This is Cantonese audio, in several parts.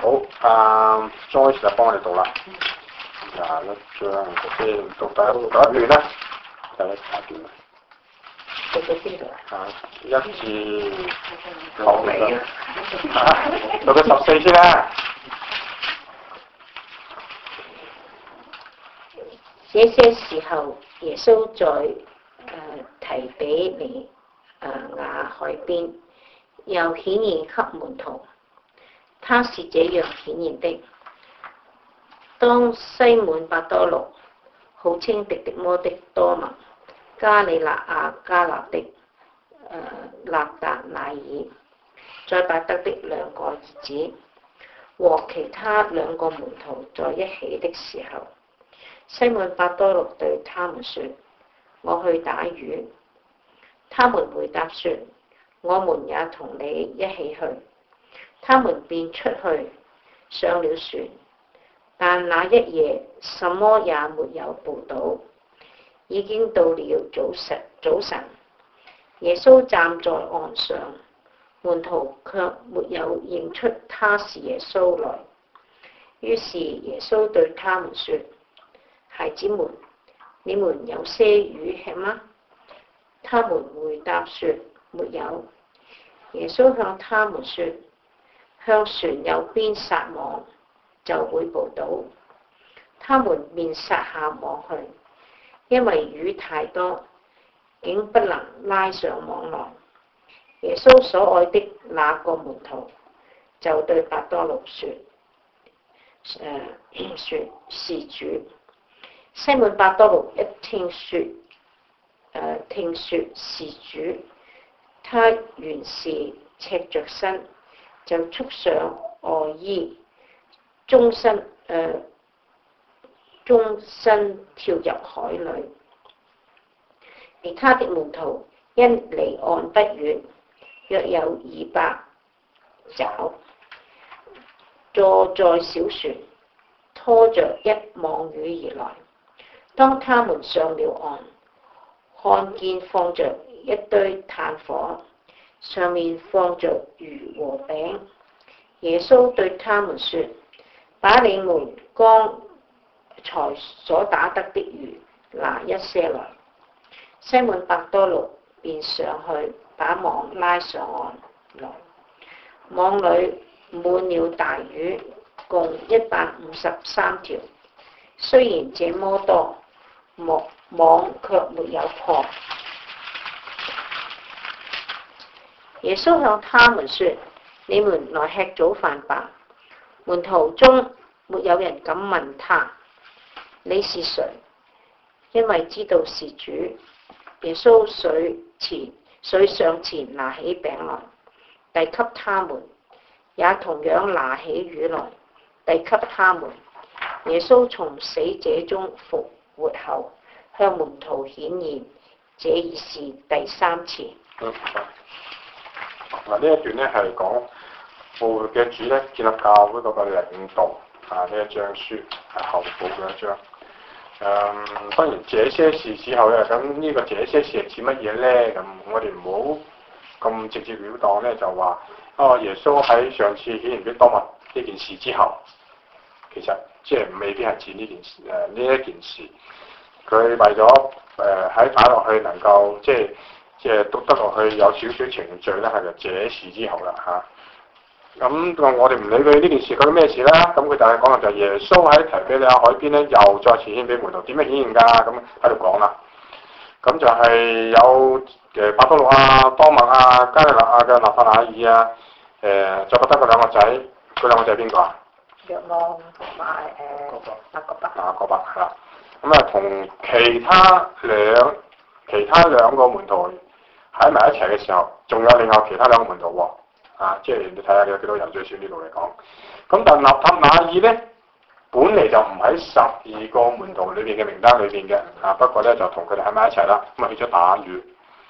好，Joyce 就幫我哋讀啦。21章先讀第一段啦，第一大段。 讀到邊度啊 ？1至後尾啊。讀到14先啦。 這些時候，耶穌在提比尼亞海邊，又顯現給門徒。他是這樣顯現的：當西滿伯多祿，號稱狄狄摩的多默、加里肋亞迦納的納達乃耳、載伯德的兩個兒子和其他兩個門徒在一起的時候，西滿伯多祿對他們說：我去打魚。他們回答說：我們也同你一起去。他們便出去上了船，但那一夜什麼也沒有捕到。已經到了早晨，耶穌站在岸上，門徒卻沒有認出他是耶穌來。於是耶穌對他們說：孩子們，你們有些魚吃嗎？他們回答說：沒有。耶穌向他們說：向船右邊撒網，就會捕到。他們便撒下網去，因為魚太多，竟不能拉上網來。耶穌所愛的那個門徒就對伯多祿說：是主。西滿伯多祿一聽說是主，他原是赤着身，就束上外衣，終身跳入海裏。其他的門徒因離岸不遠，約有200肘，坐在小船，拖着一網魚而來。當他們上了岸，看見放着一堆炭火，上面放着魚和餅。耶穌對他們說：把你們剛才所打得的魚拿一些來。西滿伯多祿便上去把網拉上岸來，網裏滿了大魚，共153條。雖然這麼多，網卻沒有破。耶穌向他們說：你們來吃早飯吧。門徒中沒有人敢問他：你是誰？因為知道是主。耶穌遂上前拿起餅來，遞給他們，也同樣拿起魚來，遞給他們。耶穌從死者中復活後，向門徒顯現，這已是第3次。 呢一段咧係講復活嘅主咧建立教會嗰個領導呢一章書係後補嘅一章。當然這些事之後咧，咁呢個這些事係指乜嘢咧？咁我哋唔好咁直接了當咧，就話耶穌喺上次顯現俾多默呢件事之後，其實即係未必係指呢件事呢一件事。佢為咗喺打落去能夠即係讀得落去有少少程序咧，係就這事之後啦嚇。咁我哋唔理佢呢件事究竟咩事啦，咁佢就係講嘅就係耶穌喺提比哩亞海邊咧，又再次顯俾門徒，點樣顯現㗎？咁喺度講啦。咁就係有伯多祿啊、多默啊、加里肋亞嘅納達乃耳啊，載伯德嘅兩個仔，嗰兩個仔係邊個啊？ 若望同埋雅各伯。 雅各伯係啦。咁啊，同其他兩個門徒喺埋一齊嘅時候，仲有另外其他兩個門徒喎。即係你睇下有幾多人，最少呢度嚟講。咁但係納達乃耳咧，本嚟就唔喺12個門徒裏邊嘅名單裏邊嘅。不過咧就同佢哋喺埋一齊啦。咁啊去咗打魚。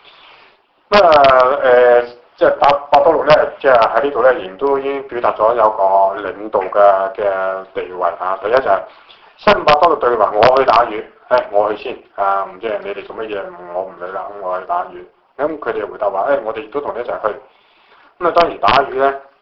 即係伯多祿咧，即係喺呢度咧，仍都已經表達咗有個領導嘅地位嚇。第一就係西滿伯多祿對佢話：我去打魚，我去先。唔知你哋做乜嘢，我唔理啦，我去打魚。咁佢哋回答話：我哋亦都同你一齊去。咁啊，當然打魚咧，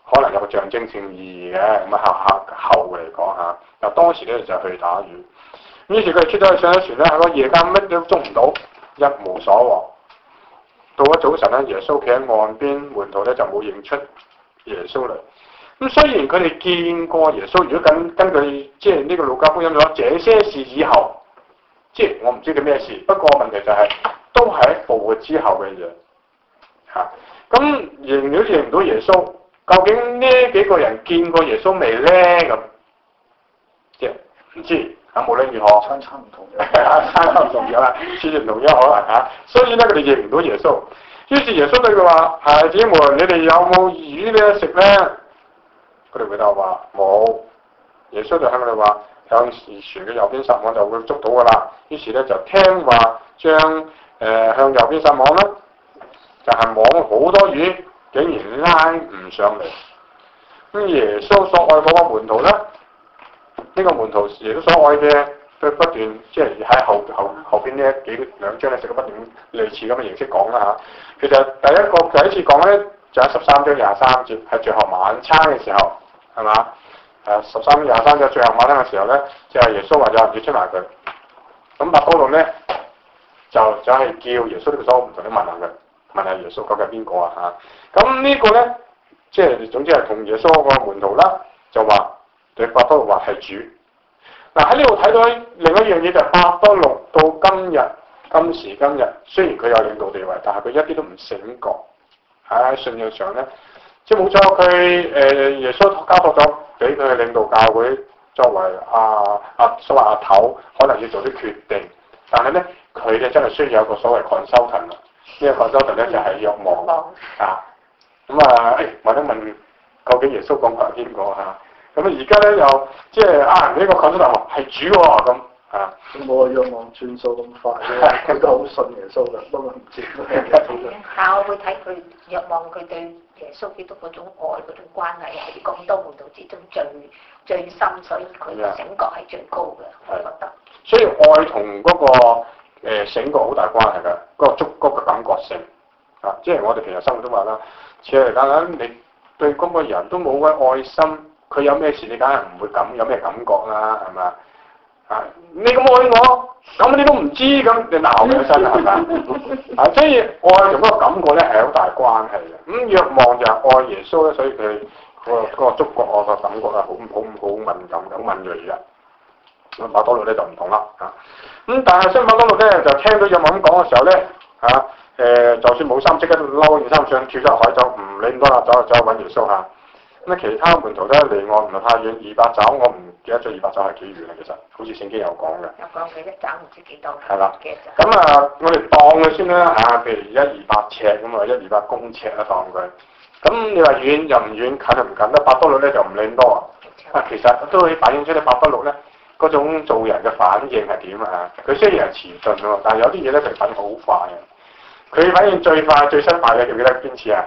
可能有個象徵性意義嘅，咁啊後嚟講嚇。嗱當時咧就去打魚，於是佢哋出咗去上咗船咧，喺個夜間乜都捉唔到，一無所獲。到咗早晨咧，耶穌企喺岸邊，門徒咧就冇認出耶穌嚟。咁雖然佢哋見過耶穌，如果根據即係呢個路加福音所，這些事以後，即係我唔知佢咩事，不過問題就係、都係喺復活之後嘅嘢嚇。咁認唔到耶穌，究竟呢幾個人見過耶穌未咧？咁即係唔知嚇。無論如何， 參差唔同嘅， 參差唔同嘅啦，次序唔同嘅可能嚇。所以咧，佢哋認唔到耶穌。於是耶穌對佢話：孩子們，你哋有冇魚咧食咧？佢哋回答話冇。耶穌就向佢哋話：向船嘅右邊撒網就會捉到噶啦。於是咧就聽話將向右邊撒網啦，就係網好多魚，竟然拉唔上嚟。咁耶穌所愛嗰個門徒咧，呢個門徒耶穌所愛嘅，佢不斷即係喺後邊呢兩章咧，食咗不斷類似咁嘅形式講啦嚇。其實第一次講咧，就喺13章23節，係最後晚餐嘅時候，係嘛？13章23節最後晚餐嘅時候咧，就係耶穌話有人要出賣佢。咁伯多祿咧就係叫耶穌呢個所唔同你問下耶穌究竟係邊個啊嚇？咁呢個咧即係總之係同耶穌個門徒啦，就話對伯多祿話係主。嗱喺呢度睇到另一樣嘢就係伯多祿到今時今日，雖然佢有領導地位，但係佢一啲都唔醒覺。喺信仰上咧，即係冇錯，佢耶穌交託咗俾佢領導教會，作為所謂阿頭，可能要做啲決定。但係咧，佢咧真係需要有個所謂 consultant 啦。呢個 consultant 咧就係若望啊。咁或者問究竟耶穌講過係邊個嚇？咁而家咧又即係呢個 consultant 係主喎咁。 咁我若望轉數咁快咧，佢都好信耶穌㗎，不過唔知但係我會睇佢若望佢對耶穌基督嗰種愛嗰種關係係咁多門徒之中最深，所以佢嘅醒覺係最高嘅，我覺得。 所以愛同嗰個醒覺好大關係㗎，嗰個觸覺嘅感覺性即係我哋平日生活都話啦，似嚟講你對嗰個人都冇乜愛心，佢有咩事你梗係唔會有咩感覺啦，係咪？你咁愛我，咁你都唔知，咁你鬧佢身係咪？所以愛同嗰個感覺咧係好大關係嘅。咁若望就係愛耶穌咧，所以佢嗰個觸覺我個感覺係好敏感、好敏鋭嘅。咁伯多祿咧就唔同啦咁但係相反伯多祿咧就聽到若望咁講嘅時候咧就算冇衫即刻嬲件衫上跳咗落海，就唔理咁多啦，走去揾耶穌嚇。咁其他門徒咧離岸唔係太遠，200肘，我唔記得咗200肘係幾遠啦，其實好似聖經有講嘅。 有講幾多肘唔知幾多。 係啦。咁我哋當佢先啦譬如100-200尺咁100-200公尺啦當佢。咁你話遠又唔遠，近又唔近咧？伯多祿咧就唔理咁多其實都可以反映出咧伯多祿咧嗰種做人嘅反應係點佢雖然係遲鈍喎，但係有啲嘢咧佢反應好快佢反應最快最失敗嘅記唔記得邊次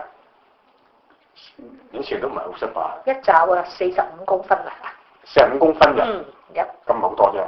以前都唔係好失敗。 一肘45公分啊 ！45公分嘅，咁好多啫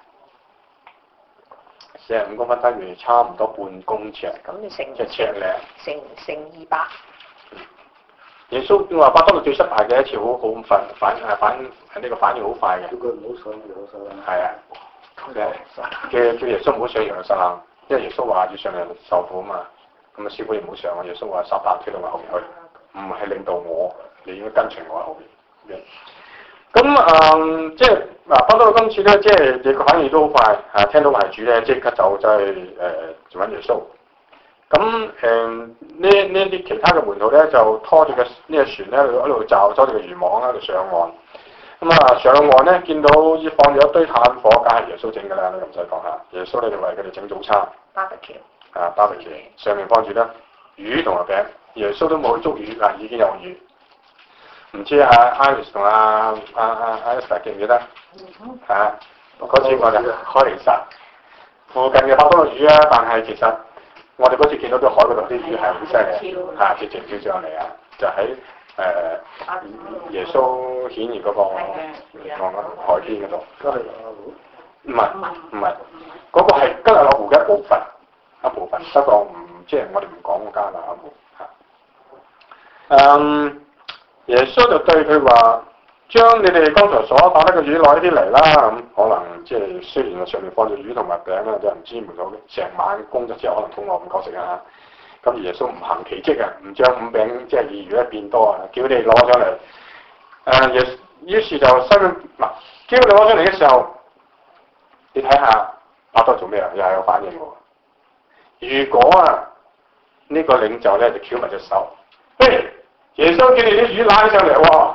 45公分等於差唔多半公尺。 咁你成一尺零。 成200。 耶穌話伯多祿最失敗嘅一次好快呢個反應好快嘅。 叫佢唔好上耶路撒冷。 係叫耶穌唔好上耶路撒冷，因為耶穌話要上嚟受苦啊嘛。咁師傅你唔好上耶穌話撒旦推到我後面去。唔係領導我，你應該跟隨我喺後邊。咁即係伯多祿今次咧，即係你個反應都好快聽到係主咧，即刻就去揾耶穌。咁呢啲其他嘅門徒咧，就拖住呢個船咧，喺度罩咗條漁網喺度上岸。咁上岸咧，見到已放咗一堆炭火，梗係耶穌整㗎啦，你唔使講下。耶穌咧就為佢哋整早餐。barbecue 上面放住咧魚同埋餅。耶穌都冇去捉魚已經有魚。唔知Iris 同Esther 記唔記得？嗰次我哋開靈實附近嘅伯多祿魚但係其實我哋嗰次見到個海嗰度啲魚係好犀利直情跳上嚟就喺耶穌顯現嗰個海邊嗰度。 加利亞湖？ 唔係，嗰個係加利亞湖嘅一部分，不過即係我哋唔講加利亞湖。 耶穌就對佢話：將你哋剛才所打得嘅魚攞啲嚟啦。咁可能即係雖然上面放住魚同埋餅啦，都唔知門徒成晚工作之後可能肚餓唔夠食啊。咁耶穌唔行奇蹟啊，唔將5餅即係2魚咧變多啊，叫你哋攞上嚟。於是就叫你攞上嚟嘅時候，你睇下伯多祿做咩啊？又係有反應喎。如果呢個領袖咧就翹埋隻手，嘿，耶穌叫你啲魚拉上嚟喎。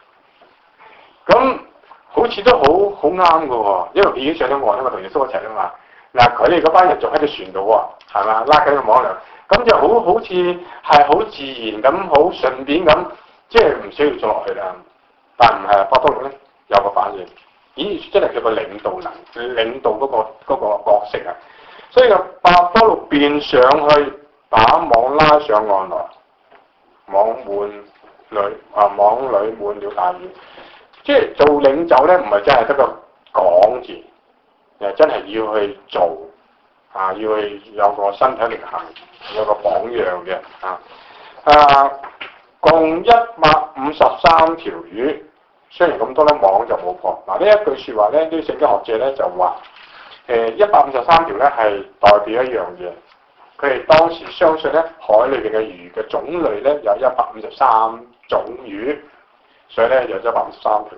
咁好似都好啱嘅喎，因為佢已經上咗岸啊嘛，同耶穌一齊啊嘛。嗱，佢哋嗰班人仲喺隻船度喎，係嘛，拉緊個網糧，咁就好似係好自然咁，好順便咁，即係唔需要做落去啦。但唔係伯多祿咧有個反應，咦，真係佢個領導嗰個角色啊！所以個伯多祿變上去把網拉上岸來，網裏滿了大魚。即係做領袖咧，唔係真係得個講字，真係要去做要去有個身體力行，有個榜樣嘅共153條魚，雖然咁多咧，網就冇破。嗱，呢一句説話咧，啲聖經學者咧就話153條咧係代表一樣嘢，佢哋當時相信咧海裏邊嘅魚嘅種類咧有153種魚。所以咧有153條。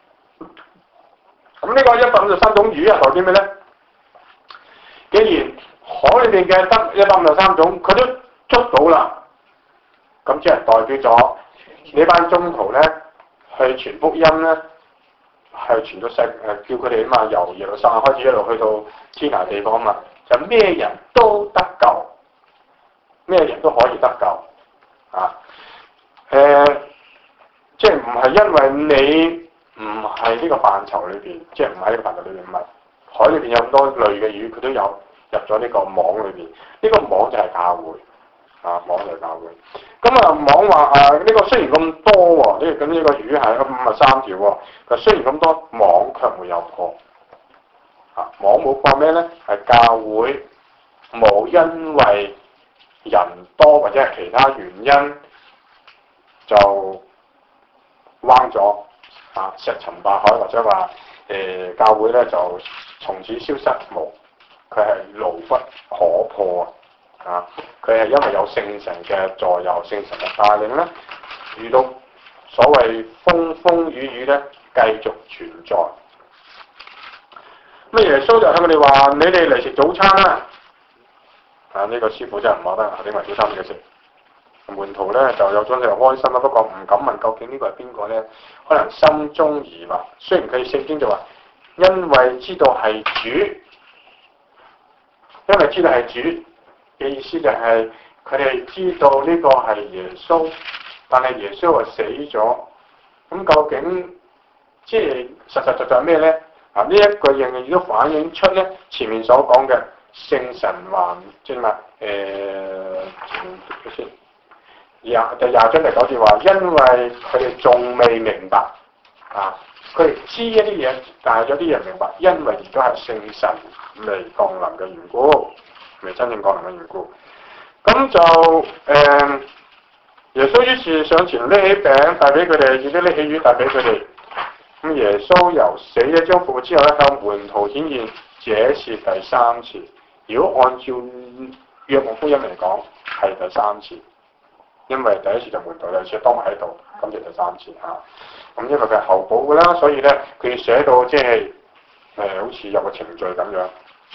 咁呢個153種魚係代表咩咧？既然海裏邊嘅得153種，佢都捉到啦，咁即係代表咗呢班宗徒咧去傳福音咧，係傳到叫佢哋由耶路撒冷開始一路去到天涯地方嘛，就咩人都得救，咩人都可以得救即係唔係因為你唔係呢個範疇裏邊，即係唔喺呢個範疇裏邊，唔係海裏邊有咁多類嘅魚，佢都有入咗呢個網裏邊。呢個網就係教會網就係教會。咁網話呢個雖然咁多喎，呢個魚係53條喎，佢雖然咁多，網卻沒有破。網冇破咩咧？係教會冇因為人多或者係其他原因就彎咗石沉大海，或者話教會咧就從此消失冇，佢係牢不可破佢係因為有聖神嘅助佑、聖神嘅帶領咧，遇到所謂風風雨雨咧，繼續存在。咁耶穌就向佢哋話：你哋嚟食早餐啦！呢個師傅真係唔覺得點為早餐嘅食。門徒咧就有咗呢個開心啦，不過唔敢問究竟呢個係邊個咧？可能心中疑惑。雖然佢聖經就話，因為知道係主，因為知道係主嘅意思就係佢哋知道呢個係耶穌，但係耶穌話死咗。咁究竟即係實實在在咩咧？呢一句仍然都反映出咧前面所講嘅聖神話，即係話先。第20章第9節話，因為佢哋仲未明白佢哋知一啲嘢，但係有啲人明白，因為而家係聖神未降臨嘅緣故，未真正降臨嘅緣故。咁就耶穌於是上前拎起餅帶俾佢哋，亦都拎起魚帶俾佢哋。咁耶穌由死者將復活之後咧，向門徒顯現，這是第3次。如果按照約翰福音嚟講，係第3次。因為第一次就門徒，第二次當埋喺度，咁就第3次咁因為佢係後補嘅啦，所以咧佢寫到即係好似有個程序咁樣。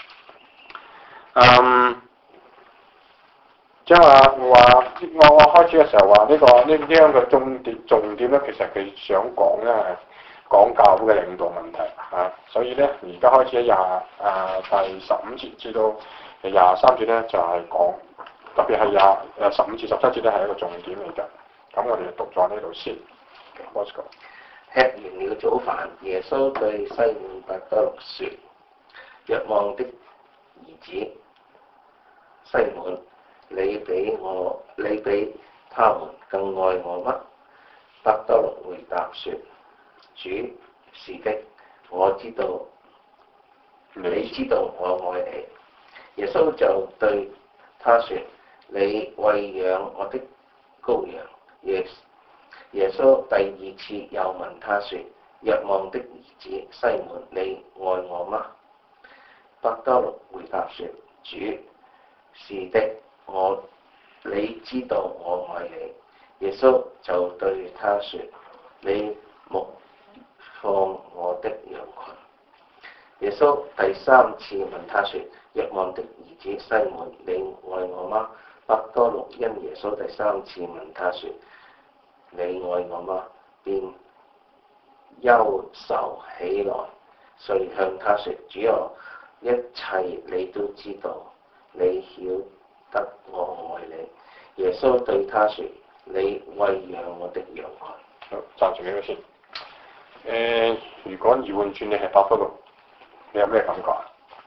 即係話我開始嘅時候話呢樣嘅重點咧，其實佢想講咧係講教會嘅領導問題所以咧而家開始喺第15節至到23節咧就係講。特別係15至17節咧係一個重點嚟㗎，咁我哋就讀咗呢度先。Let's go。 吃完了早飯，耶穌對西滿伯多祿說：若望的兒子西滿，你比他們更愛我嗎？伯多祿回答說：主是的，我知道，你知道我愛你。耶穌就對他說：你餵養我的羔羊。 耶穌第二次又問他說：若望的兒子西門，你愛我嗎？伯多祿回答說：主，是的，你知道我愛你。耶穌就對他說：你牧放我的羊群。耶穌第三次問他說：若望的兒子西門，你愛我嗎？伯多祿因耶穌第三次問他說：你愛我嗎？便憂愁起來，遂向他說：主啊，一切你都知道，你曉得我愛你。耶穌對他說：你餵養我的羊群。 好，暫住呢個先。如果移換轉你係伯多祿，你有咩感覺啊？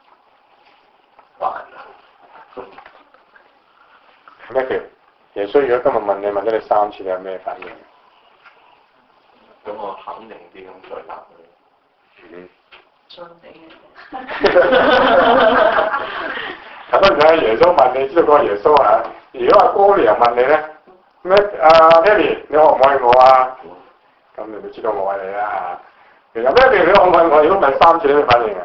煩咩叫？耶穌如果今日問咗你3次，你有咩反應？ 咁我肯定啲咁再答佢。 信你。 咁當然係耶穌問你，知道嗰個耶穌啊。如果阿哥尼又問你咧，咩Daddy你愛唔愛我啊？咁你都知道我愛你啦。其實Daddy你愛唔愛我？如果問3次，你咩反應啊？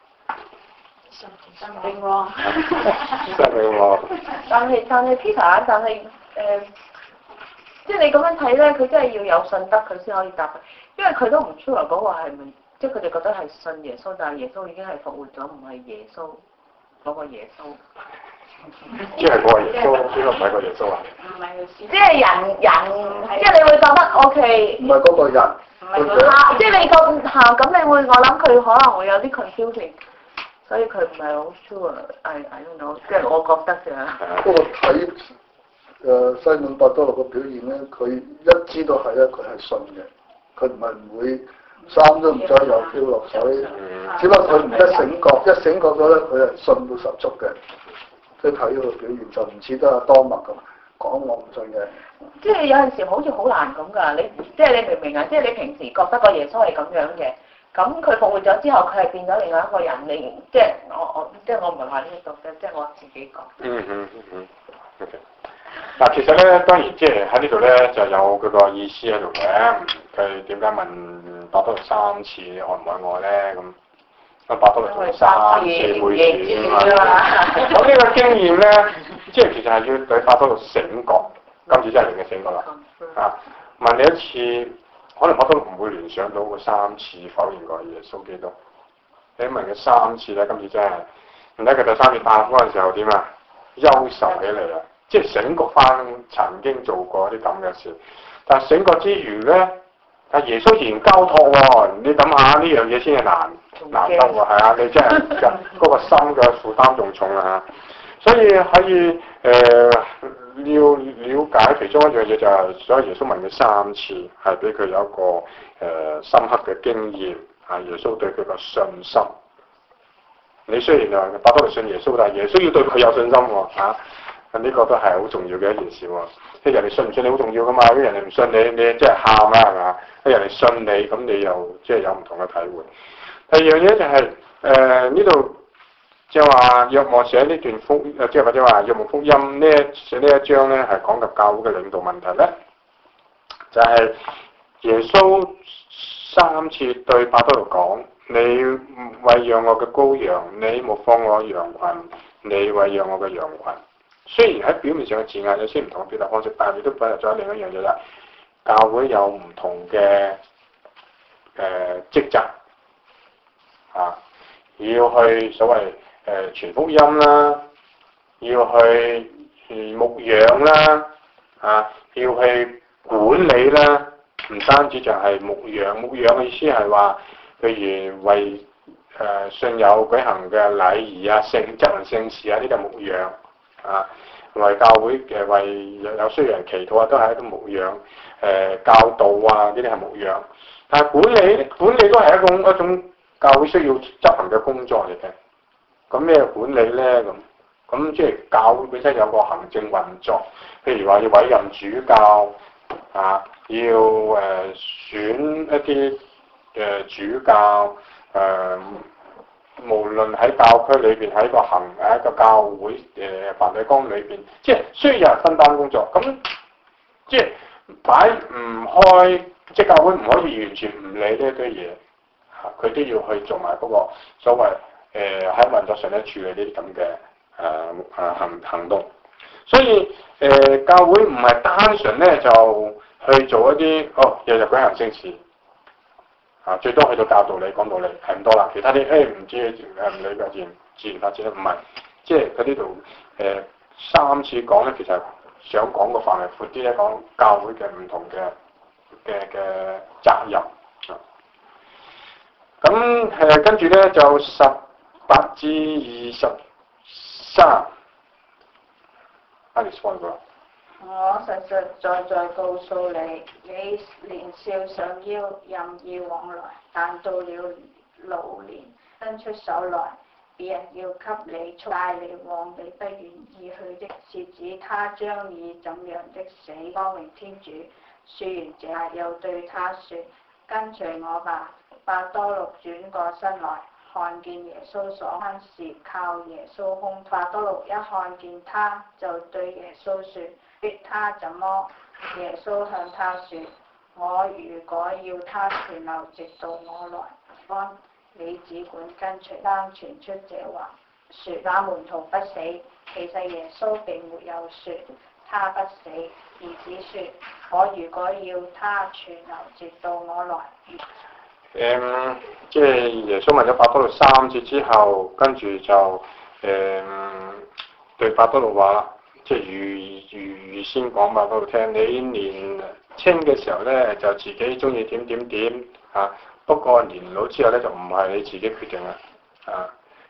信你喎。 信你喎。 但係 Peter， 但係即係你咁樣睇咧，佢真係要有信德，佢先可以答佢，因為佢都唔 sure 嗰個係咪，即係佢哋覺得係信耶穌，但係耶穌已經係復活咗，唔係耶穌嗰個耶穌。 即係嗰個耶穌，呢個唔係個耶穌啊？ 唔係佢先。 即係人，即係你會覺得 OK。 唔係嗰個人。 唔係佢。 即係你個咁你會，我諗佢可能會有啲 confusing，所以佢唔係好 sure。I don't know，即係我覺得啫。 不過睇西門伯多祿嘅表現咧，佢一知道係咧，佢係信嘅，佢唔會衫都唔着又飄落水，只不過佢唔一醒覺，一醒覺咗咧，佢係信到十足嘅。即係睇佢個表現就唔似得阿多默咁講我唔信嘅。 即係有陣時好似好難咁㗎，即係你明唔明啊？即係你平時覺得個耶穌係咁樣嘅，咁佢復活咗之後，佢係變咗另外一個人。你即係我唔係話呢個嘅，即係我自己講。 OK。嗱，其實咧，當然即係喺呢度咧就有佢個意思喺度嘅。佢點解問伯多祿3次愛唔愛我咧？咁伯多祿做3次每次嘛。咁呢個經驗咧，即係其實係要對伯多祿醒覺。今次真係令佢醒覺啦。啊，問你一次，可能伯多祿唔會聯想到個3次否認過耶穌基督。你問佢3次咧，今次真係唔睇佢第3次答嗰陣時候點啊？憂愁起嚟啊！即係醒覺翻曾經做過啲咁嘅事，但係醒覺之餘咧，但耶穌仍然交託喎。你諗下呢樣嘢先係難得喎，係啊！你真係嗰個心嘅負擔仲重啊！所以可以要了解其中一樣嘢就係，所以耶穌問佢3次，係俾佢有一個深刻嘅經驗，係耶穌對佢嘅信心。你雖然啊伯多祿信耶穌，但係耶穌要對佢有信心喎嚇。呢個都係好重要嘅一件事喎，即係人哋信唔信你好重要噶嘛，如果人哋唔信你，你即係喊啦係嘛？人哋信你，咁你又即係有唔同嘅體會。第二樣嘢就係呢度即係話若望寫呢段福，即係或者話若望福音呢寫呢一章咧，係講及教會嘅領導問題咧，就係耶穌3次對伯多祿講：你餵養我嘅羔羊，你牧放我羊群，你餵養我嘅羊群。雖然喺表面上嘅字眼有些唔同嘅表達方式，但係亦都表達咗另一樣嘢啦。教會有唔同嘅職責啊，要去所謂傳福音啦，要去牧養啦，啊，要去管理啦。唔單止就係牧養嘅意思係話，譬如為信友舉行嘅禮儀啊、執行聖事啊，呢啲係牧養。啊，為教會為有需要人祈禱啊，都係一種牧養。教導啊，呢啲係牧養。但係管理都係一種教會需要執行嘅工作嚟嘅。咁咩管理咧？咁即係教會本身有個行政運作，譬如話要委任主教啊，要選一啲主教無論喺教區裏邊，喺一個教會梵蒂岡裏邊，即係需要有人分擔工作。咁即係擺唔開，即係教會唔可以完全唔理呢一堆嘢，佢都要去做埋嗰個所謂喺運作上咧處理呢啲咁嘅行動。所以教會唔係單純咧就去做一啲日日舉行聖事，最多去到教導你講道理係咁多啦，其他啲唔知唔理個自然發展咧，唔係，即係佢呢度3次講咧，其實想講個範圍闊啲咧，講教會嘅唔同嘅責任。咁跟住咧就18至23。 我實實在在告訴你，你年少想要任意往來，但到了老年伸出手來，別人要給你帶你往你不願意去的，是指他將以怎樣的死光榮天主。說完這話，又對他說：跟隨我吧。伯多祿轉過身來，看見耶穌所行事，靠耶穌胸。伯多祿一看見他，就對耶穌說：他怎麼？耶穌向他說：我如果要他存留直到我來，你只管跟隨。當傳出這話，說那門徒不死。其實耶穌並沒有說他不死，而只說我如果要他存留直到我來。 即係耶穌問咗伯多祿3次之後，跟住就對伯多祿話啦，即係預先講伯多祿聽，你年青嘅時候咧就自己中意點不過年老之後咧就唔係你自己決定啦，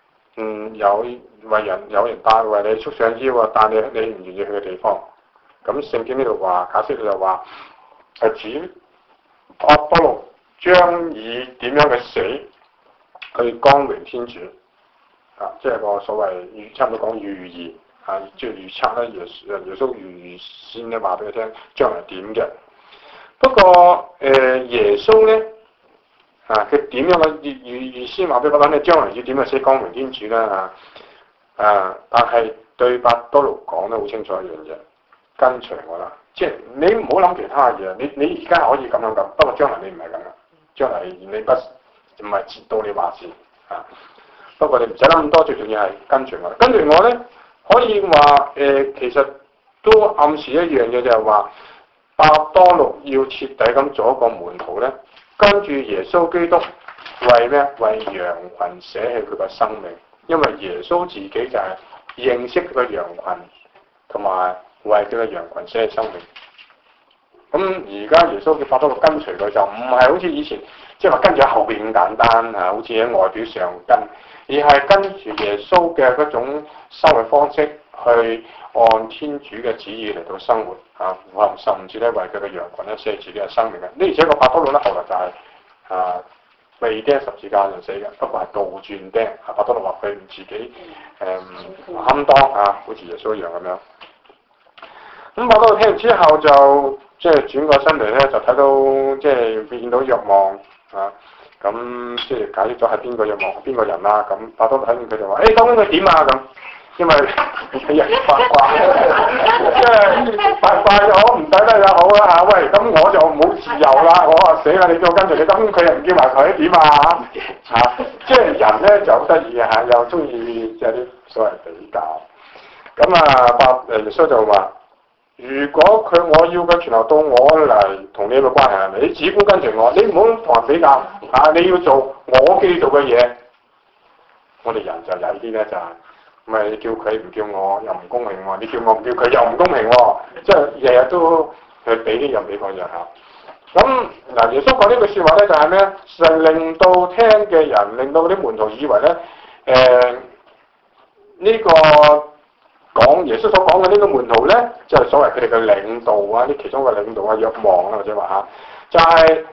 有人帶為你束上腰帶你唔願意去嘅地方，咁聖經呢度話解釋就話係指伯多祿將以點樣嘅死去光榮天主，即係個所謂差唔多講預言，即係預測咧，耶穌預先咧話俾佢聽將來點嘅。不過耶穌咧佢點樣嘅預先話俾我聽，你將來要點樣死光榮天主啦但係對伯多祿講得好清楚一樣嘢，跟隨我啦，即係你唔好諗其他嘢，你而家可以咁樣，不過將來你唔係咁嘅。將來你唔係到你話事不過你唔使諗咁多，最重要係跟隨我。跟隨我咧，可以話其實都暗示一樣嘢，就係話伯多祿要徹底咁做一個門徒咧，跟住耶穌基督為咩？為羊群捨棄佢個生命，因為耶穌自己就係認識佢個羊群，同埋為佢個羊群捨棄生命。咁而家耶穌嘅伯多祿跟隨佢就唔係好似以前，即係話跟住喺後邊咁簡單好似喺外表上跟，而係跟住耶穌嘅嗰種生活方式去按天主嘅旨意嚟到生活甚至咧為佢嘅羊群咧捨棄自己嘅生命嘅。而且個伯多祿咧後來就係被釘十字架就死嘅，不過係倒轉釘。伯多祿話佢自己堪當好似耶穌一樣咁樣。咁伯多祿聽完之後就即係轉過身嚟咧，就睇到即係見到若望咁即係解釋咗係邊個若望邊個人啦。咁伯多祿睇完佢就話：究竟佢點咁？因為人八卦，即係八卦又好唔抵得又好啦喂，咁我就冇自由啦，我話死啦！你叫我跟住你，咁佢又唔叫埋佢點即係人咧就好得意又中意即係啲所謂比較。咁耶穌就話：如果我要佢傳流到我嚟同你嘅關係係咪？你只管跟隨我，你唔好同人比較你要做我叫做嘅嘢。我哋人就有啲咧就係咪叫佢唔叫我又唔公平喎？你叫我唔叫佢又唔公平喎？即係日日都去俾啲人俾嗰樣咁嗱，耶穌講呢句説話咧就係咩？就令到聽嘅人，令到嗰啲門徒以為咧呢個講耶穌所講嘅呢個門徒咧，就係所謂佢哋嘅領導啲其中嘅領導若望或者話就係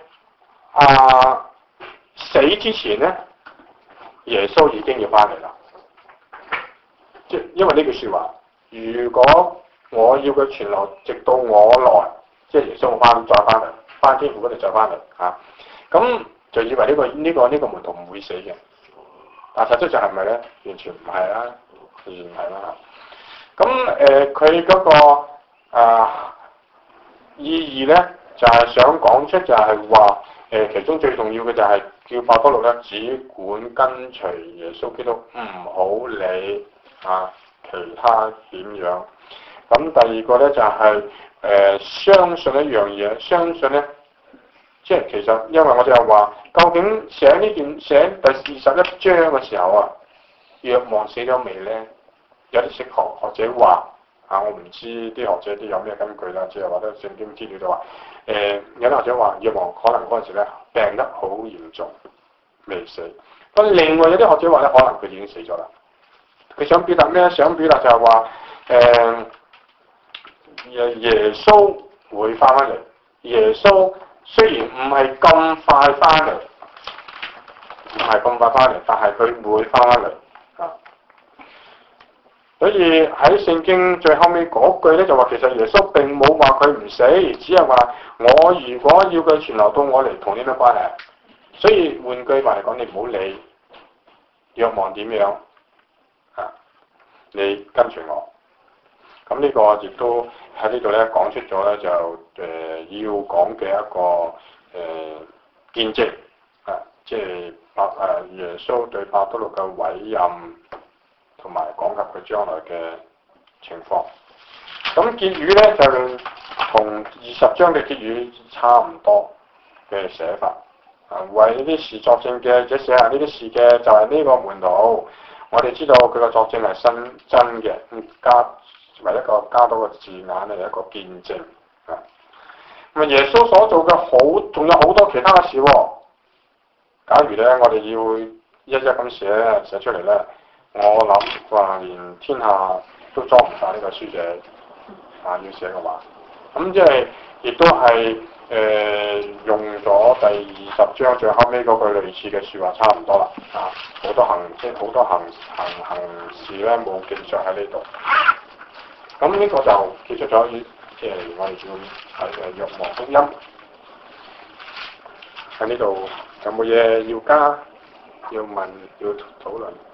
死之前咧，耶穌已經要翻嚟啦。即因為呢句説話，如果我要佢傳流直到我來，即係耶穌再翻嚟，翻天父嗰度再翻嚟咁就以為呢個門徒唔會死嘅，但實質上係咪咧？完全唔係啦，完全唔係啦。咁佢嗰個意義咧，就係想講出就係話其中最重要嘅就係叫伯多祿咧，只管跟隨耶穌基督，唔好理其他點樣。咁第二個咧就係、相信一樣嘢，相信咧，即係其實因為我哋又話，究竟寫第21章嘅時候啊，若望寫咗未咧？有啲學者話我唔知啲學者啲有咩根據啦，即係話得聖經資料就話，有啲學者話若望可能嗰陣時咧病得好嚴重，未死。咁另外有啲學者話咧，可能佢已經死咗啦。佢想表達咩？想表達就係話，耶穌會翻嚟。耶穌雖然唔係咁快翻嚟，但係佢會翻嚟。所以喺聖經最後尾嗰句咧就話，其實耶穌並冇話佢唔死，只係話我如果要佢存留到我嚟，同你咩關係？所以換句話嚟講，你唔好理若望點樣你跟隨我。咁呢個亦都喺呢度咧講出咗咧就要講嘅一個見證即係耶穌對伯多祿嘅委任，同埋講及佢將來嘅情況。咁結語咧就同20章嘅結語差唔多嘅寫法。為呢啲事作證嘅，即寫下呢啲事嘅就係呢個門徒。我哋知道佢個作證係真嘅，為一個加多個字眼係一個見證。咁耶穌所做嘅仲有好多其他嘅事喎。假如咧我哋要一咁寫出嚟咧，我諗話連天下都裝唔晒呢個書寫要寫嘅話，咁即係亦都係用咗第20章最後尾嗰句類似嘅説話差唔多啦。好多行事咧冇記載喺呢度。咁呢個就記述咗即係我哋叫若望福音喺呢度。有冇嘢要加、要問、要討論？